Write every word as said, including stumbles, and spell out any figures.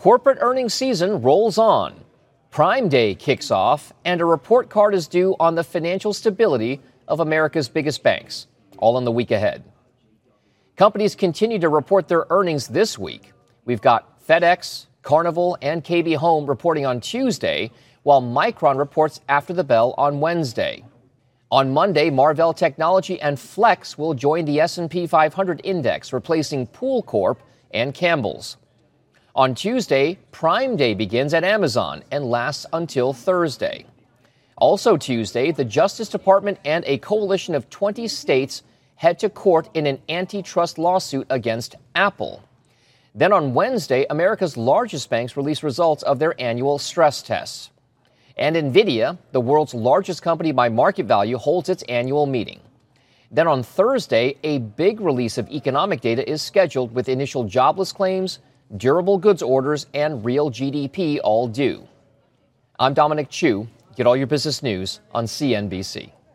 Corporate earnings season rolls on. Prime Day kicks off, and a report card is due on the financial stability of America's biggest banks, all in the week ahead. Companies continue to report their earnings this week. We've got FedEx, Carnival, and K B Home reporting on Tuesday, while Micron reports after the bell on Wednesday. On Monday, Marvell Technology and Flex will join the S and P five hundred index, replacing Pool Corp and Campbell's. On Tuesday, Prime Day begins at Amazon and lasts until Thursday. Also Tuesday, the Justice Department and a coalition of twenty states head to court in an antitrust lawsuit against Apple. Then on Wednesday, America's largest banks release results of their annual stress tests. And NVIDIA, the world's largest company by market value, holds its annual meeting. Then on Thursday, a big release of economic data is scheduled with initial jobless claims, durable goods orders, and real G D P all due. I'm Dominic Chu. Get all your business news on C N B C.